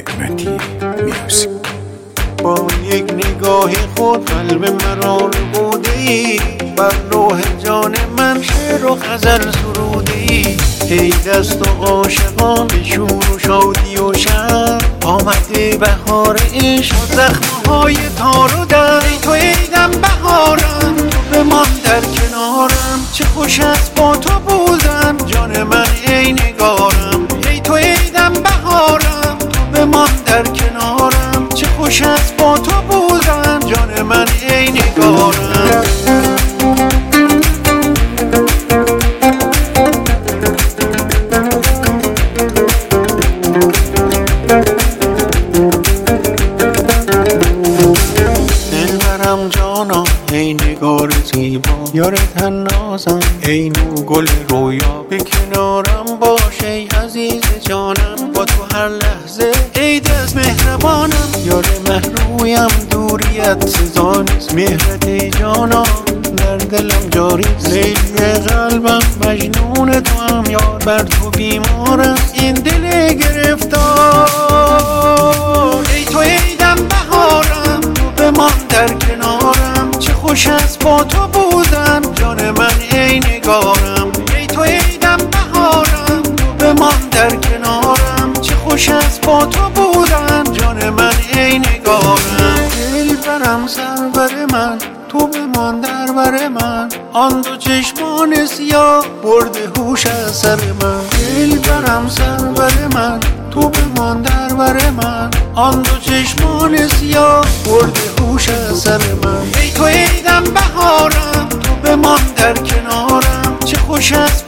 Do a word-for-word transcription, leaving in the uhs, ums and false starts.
حکمتی میوزیک. با یک نگاه خود قلب مرا رو بودی، بر لوح جان من شعر و غزل سرودی. ای دست و عاشقان به شور و شادی و شر، آمده بهار عشق و زخمه های تار و در. ای تو ایدم بهارم، تو بمان در کنارم، چه خوش است با تو بودن جان من ای نگارم. ای تو ایدم بهارم، تو بمان در کنارم، چه خوش است با تو بودن جان من ای نگارم. دلبرم جانا ای نگار زیبا، یار تنازم ای نو گل رویا. به کنارم باش ای عزیز جانم، با تو هر لحظه ای دست مهربانم. یار محرویم دوریت سزا نیست، مهرت ای جانا در دلم جاری. لیلی قلبم مجنون تو هم یار، بر تو بیمارم این دل گرفتار. ای تو ایدم بهارم، تو بمان در کنارم، چه خوش است با تو بودن جان من ای نگارم. ای تو ایدم بهارم، تو بمان در کنارم، چه خوش است با تو بودن جان من ای نگارم. دلبرم سرور من، تو بمان در بر من، آن دو چشمان سیاه برده هوش از سر من. دلبرم سرور من، تو بمان در بر من، آن دو چشمان سیاه برده هوش از سر من. ای تو ایدم بهارم، تو بمان در کنارم، چه خوش است